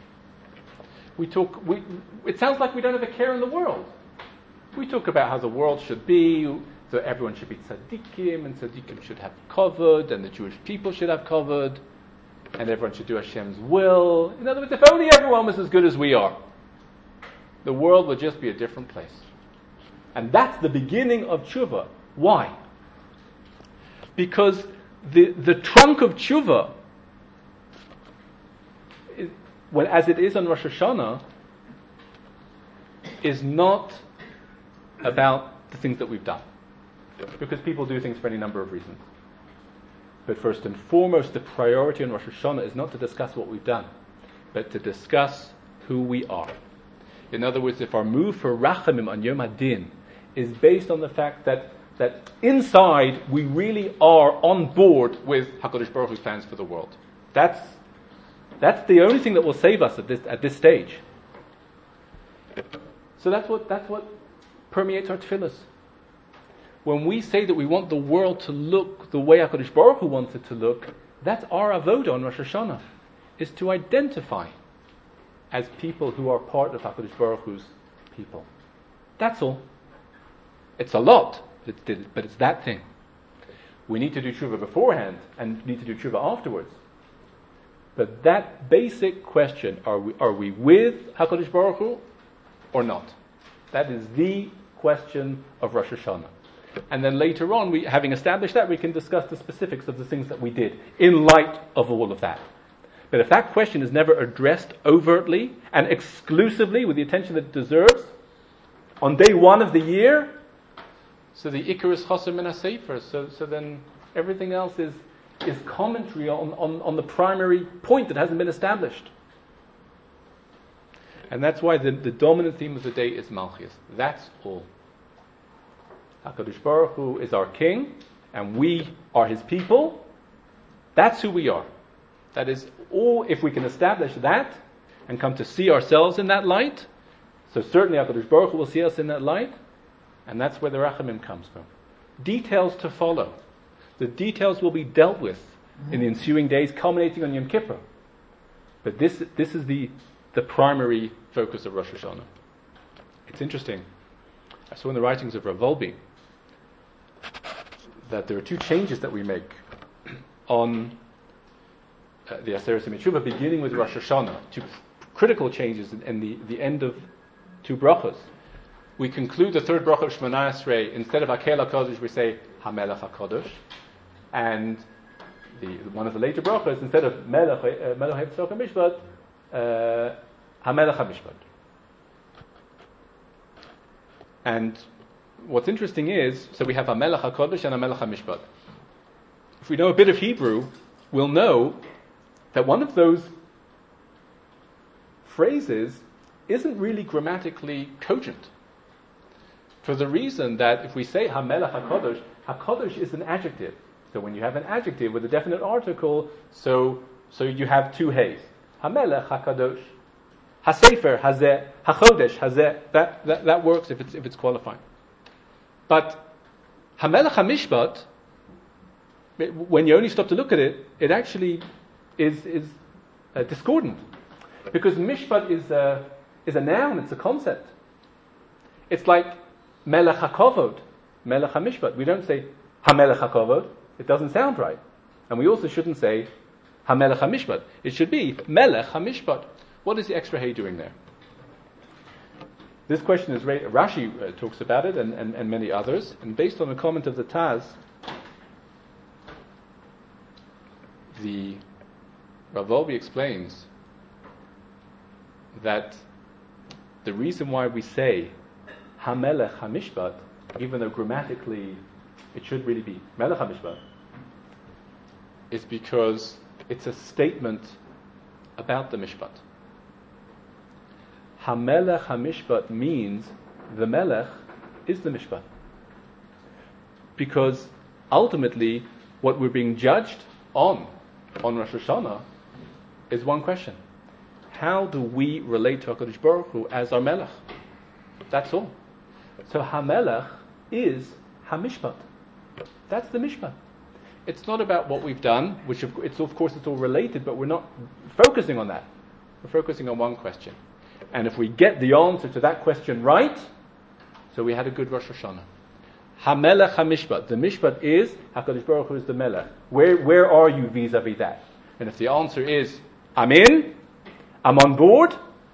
It sounds like we don't have a care in the world. We talk about how the world should be, that everyone should be tzaddikim, and tzaddikim should have kavod, and the Jewish people should have kavod, and everyone should do Hashem's will. In other words, if only everyone was as good as we are, the world would just be a different place. And that's the beginning of tshuva. Why? Because the trunk of tshuva, as it is on Rosh Hashanah, is not about the things that we've done. Because people do things for any number of reasons. But first and foremost, the priority on Rosh Hashanah is not to discuss what we've done, but to discuss who we are. In other words, if our move for Rachamim on Yom HaDin is based on the fact that inside we really are on board with HaKadosh Baruch Hu's plans for the world. That's the only thing that will save us at this stage. So that's what permeates our tefillas. when we say that we want the world to look the way HaKadosh Baruch Hu wants it to look, that's our avodah on Rosh Hashanah, is to identify as people who are part of HaKadosh Baruch Hu's people. That's all. It's a lot, but it's that thing. We need to do tshuva beforehand and need to do tshuva afterwards. But that basic question, are we with HaKadosh Baruch Hu or not? That is the question of Rosh Hashanah. And then later on, having established that, we can discuss the specifics of the things that we did in light of all of that. But if that question is never addressed overtly and exclusively with the attention that it deserves, on day one of the year, so the Ikar is Chasar Min HaSefer, so then everything else is commentary on the primary point that hasn't been established. And that's why the dominant theme of the day is Malchus. That's all. HaKadosh Baruch Hu is our king, and we are his people. That's who we are. That is all. If we can establish that and come to see ourselves in that light, so certainly HaKadosh Baruch Hu will see us in that light, and that's where the Rachamim comes from. Details to follow. The details will be dealt with in the ensuing days, culminating on Yom Kippur. But this is the primary focus of Rosh Hashanah. It's interesting. I saw in the writings of Rav Wolbe that there are two changes that we make on the Aseret Mitzvah, beginning with Rosh Hashanah. Two critical changes in the end of two brachos. We conclude the third bracha of Shemona Esrei. Instead of Hakel HaKadosh, we say HaMelech HaKadosh. And one of the later brachos, instead of Melech HaTzorach HaMishpat, HaMelech HaMishpat. And what's interesting is, so we have HaMelech HaKadosh and HaMelech HaMishpat. If we know a bit of Hebrew, we'll know that one of those phrases isn't really grammatically cogent. For the reason that if we say HaMelech HaKadosh, HaKadosh is an adjective. So when you have an adjective with a definite article, so you have two Hays. HaMelech HaKadosh. HaSefer Hazeh. HaChodesh Hazeh. That works if it's qualifying. But HaMelech HaMishpat, when you only stop to look at it, it actually is discordant. Because Mishpat is a noun, it's a concept. It's like Melech HaKavod, Melech HaMishpat. We don't say HaMelech HaKavod. It doesn't sound right. And we also shouldn't say HaMelech HaMishpat. It should be Melech HaMishpat. What is the extra hay doing there? This question is Rashi talks about it and many others. And based on a comment of the Taz, the Rav Wolbe explains that the reason why we say HaMelech HaMishpat, even though grammatically it should really be Melech HaMishpat, is because it's a statement about the Mishpat. HaMelech HaMishpat means the Melech is the Mishpat. Because ultimately what we're being judged on Rosh Hashanah is one question. How do we relate to HaKadosh Baruch Hu as our Melech? That's all. So HaMelech is HaMishpat. That's the Mishpat. It's not about what we've done, which of course it's all related, but we're not focusing on that. We're focusing on one question. And if we get the answer to that question right, so we had a good Rosh Hashanah. HaMelech HaMishpat. The Mishpat is, HaKadosh Baruch Hu is the Melech. Where are you vis-a-vis that? And if the answer is, I'm in, I'm on board,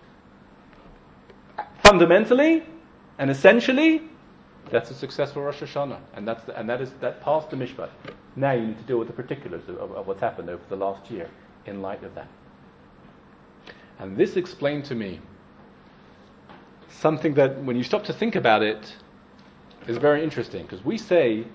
fundamentally and essentially, that's a successful Rosh Hashanah. And that passed the Mishpat. Now you need to deal with the particulars of what's happened over the last year in light of that. And this explained to me something that, when you stop to think about it, is very interesting. Because we say,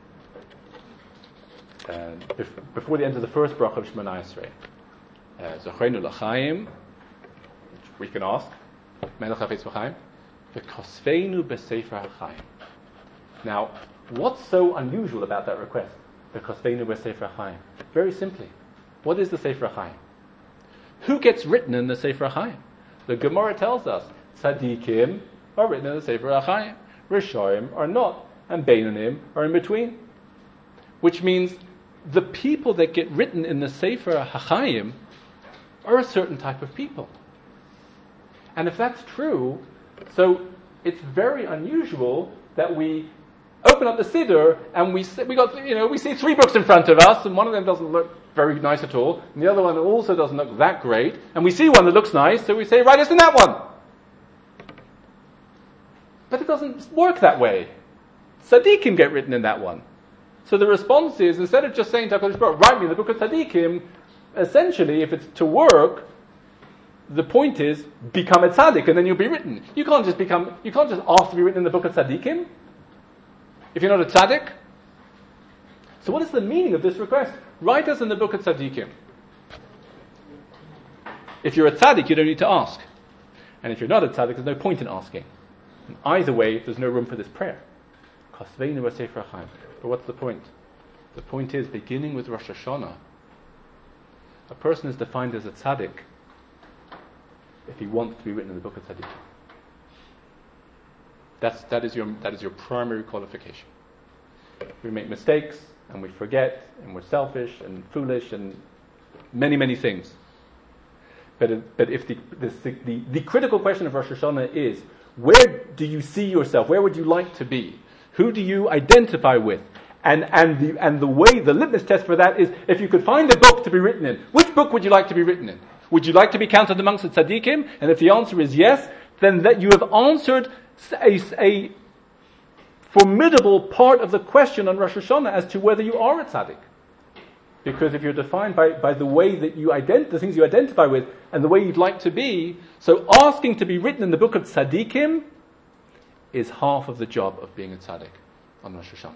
before the end of the first bracha of Shemona Esrei, Zochreinu l'chaim, which we can ask, Melech Hafetz V'chaim, V'kosfeinu b'sefer ha'chaim. Now, what's so unusual about that request? V'kosfeinu b'sefer ha'chaim. Very simply, what is the Sefer HaChaim? Who gets written in the Sefer HaChaim? The Gemara tells us, Tzadikim are written in the Sefer HaChaim. Rishoyim are not. and Beinonim are in between. Which means the people that get written in the Sefer HaChaim are a certain type of people. And if that's true, so it's very unusual that we open up the Siddur and we see 3 books in front of us, and one of them doesn't look very nice at all, and the other one also doesn't look that great, and we see one that looks nice, so we say, right, it's in that one. But it doesn't work that way. Tzaddikim get written in that one. So the response is, instead of just saying to HaKadosh Baruch Hu, write me in the book of Tzaddikim, essentially, if it's to work, the point is, become a tzaddik and then you'll be written. You can't just ask to be written in the book of Tzaddikim if you're not a tzaddik. So what is the meaning of this request? Write us in the book of Tzaddikim. If you're a tzaddik, you don't need to ask. And if you're not a tzaddik, there's no point in asking. And either way, there's no room for this prayer. But what's the point? The point is, beginning with Rosh Hashanah, a person is defined as a tzaddik if he wants to be written in the book of Tzaddikim. That is your primary qualification. We make mistakes, and we forget, and we're selfish, and foolish, and many, many things. But if the critical question of Rosh Hashanah is, where do you see yourself? Where would you like to be? Who do you identify with? And the litmus test for that is, if you could find a book to be written in, which book would you like to be written in? Would you like to be counted amongst the tzaddikim? And if the answer is yes, then that you have answered a formidable part of the question on Rosh Hashanah as to whether you are a tzaddik. Because if you're defined by the way that the things you identify with, and the way you'd like to be, so asking to be written in the book of tzaddikim is half of the job of being a tzaddik on Rosh Hashanah.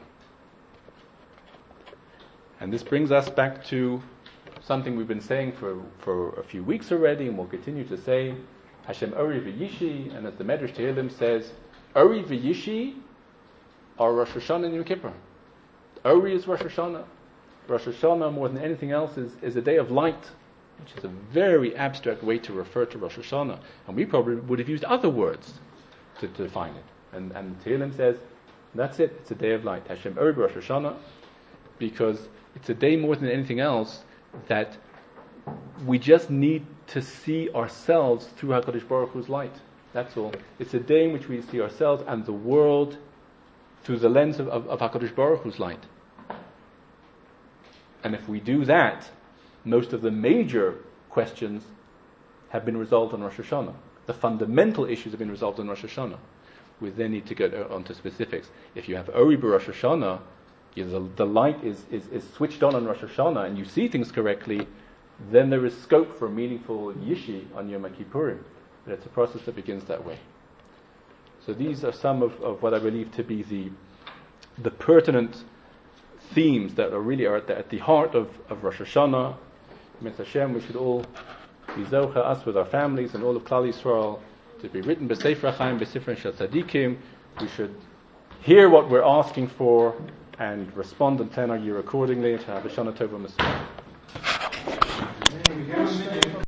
And this brings us back to something we've been saying for a few weeks already, and we'll continue to say, Hashem Ori v'Yishi, and as the Medrash Tehillim says, Ori v'Yishi are Rosh Hashanah and Yom Kippur. Ori is Rosh Hashanah. Rosh Hashanah, more than anything else, is a day of light, which is a very abstract way to refer to Rosh Hashanah. And we probably would have used other words to define it. And Tehillim says, that's it, it's a day of light. Hashem Ori Rosh Hashanah, because it's a day more than anything else that we just need to see ourselves through HaKadosh Baruch Hu's light. That's all. It's a day in which we see ourselves and the world through the lens of HaKadosh Baruch Hu's light. And if we do that, most of the major questions have been resolved on Rosh Hashanah. The fundamental issues have been resolved on Rosh Hashanah. We then need to go on to specifics. If you have Ori Rosh Hashanah, the light is switched on Rosh Hashanah, and you see things correctly, then there is scope for a meaningful Yishi on Yom Kippurim. But it's a process that begins that way. So these are some of what I believe to be the pertinent themes that are at the heart of Rosh Hashanah. Mitzvah Hashem, we should all be zocha, us with our families and all of Klal Yisrael, to be written b'Sefer HaChaim, b'Sifrei Shel Tzaddikim. We should hear what we're asking for and respond and plan our year accordingly. To have a Shana Tova Mashiach.